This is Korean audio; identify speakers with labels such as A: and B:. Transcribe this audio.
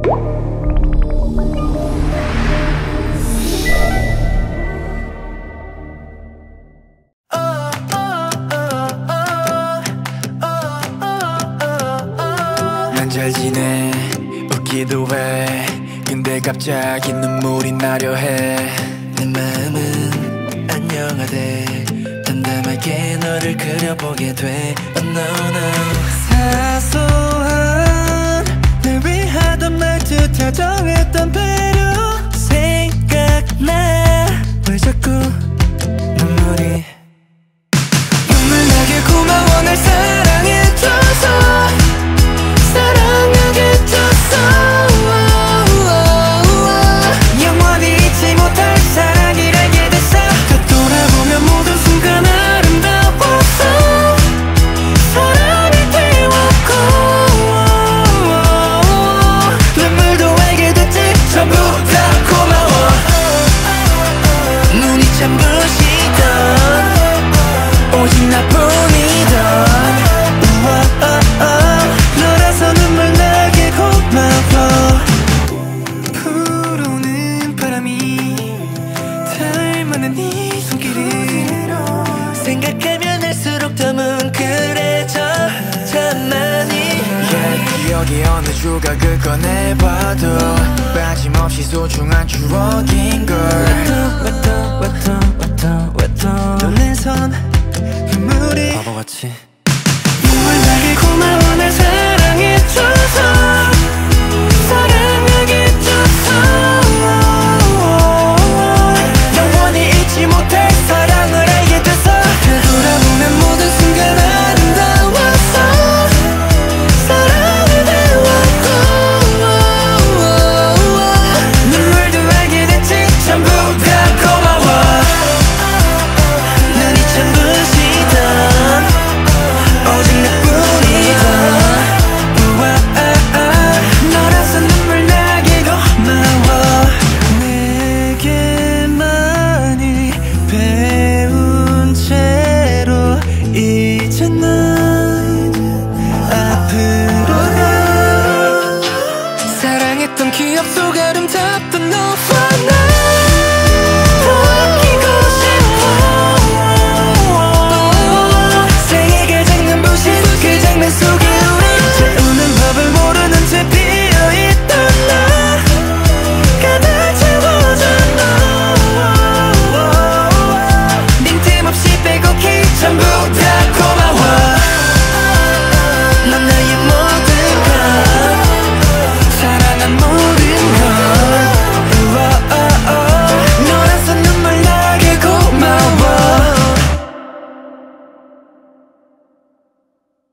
A: 난 잘 지내 웃기도 해 근데 갑자기 눈물이 나려 해 내 마음은 안녕하대 담담하게 너를 그려보게 돼 Oh no no 사소한 날 위하던 말투 다정했던 배려 생각나 왜 자꾸 눈물이 눈물 나게 고마워 날 사랑해줘서 사랑하게 해줘서 영원히 잊지 못할 사랑을 알게 됐어 되돌아보면 모든 순간 아름다웠어 사랑이 되었고 눈물도 알게 됐지 전부 다 고마워 눈이 참 부시던 오직 나뿐이던 너라서 눈물 나게 고마워 불어오는 바람이 닮아난 네 손길을 생각하면 할수록 더 뭉클해져 참 많이 기억이 어느 조각을 꺼내봐도 빠짐없이 소중한 추억인걸 눈에선 눈물이 바보같이 눈물 나게 고마워 날 사랑해줘서 사랑하게 해줘서 영원히 잊지 못할 사랑을 알게 돼서 되돌아보면 모든 순간 아름다웠어 사랑을 배웠고 눈물도 알게 됐지 전부 다 고마워 눈이 참 부시던 오직 나뿐이던 너라서 눈물 나게 고마워 내게 많이 배운 채로 이제 난 앞으로 사랑했던 기억 속 아름답던 너